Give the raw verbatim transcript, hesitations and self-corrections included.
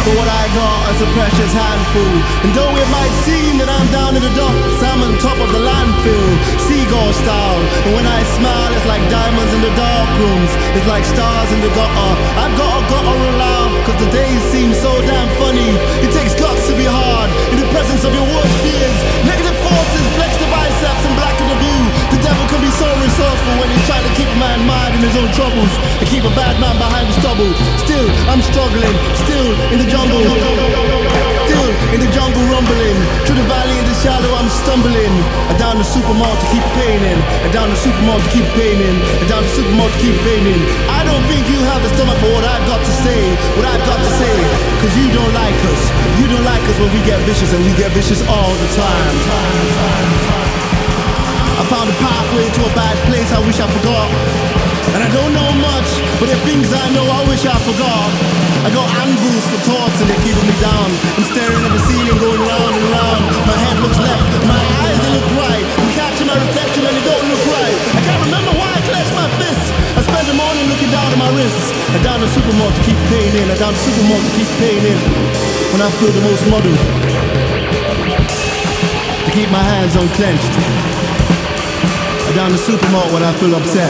but what I got is a precious handful. And though it might seem that I'm down in the docks, I'm on top of the landfill, seagull style. And when I smile, it's like diamonds in the dark rooms, it's like stars in the gutter. I've got a gutter and laugh, cause the days seem so damn funny. It takes guts to be hard in the presence of your worst fears. Negative forces flex the biceps and blacken the view. The devil can be so resourceful when he's trying to keep a man mired in his own troubles and keep a bad man behind the stubble. Still, I'm struggling, still in the jungle, still in the jungle rumbling. Through the valley in the shadow I'm stumbling. And down the supermarket to keep painting. And down the supermarket to keep painting. And down the supermarket to keep painting. I don't think you have the stomach for what I've got to say. What I've got to say. Cause you don't like us. You don't like us when we get vicious, and we get vicious all the time. I found a pathway to a bad place I wish I forgot. And I don't know much, but the things I know I wish I forgot. I got anvils for thoughts and they're keeping me down. I'm staring at the ceiling going round and round. My head looks left, my eyes they look right. I'm catching my reflection and they don't look right. I can't remember why I clenched my fists. I spend the morning looking down at my wrists. I down the supermarket to keep paying in. I down the supermarket to keep paying in. When I feel the most modern, to keep my hands unclenched. I down the supermarket when I feel upset.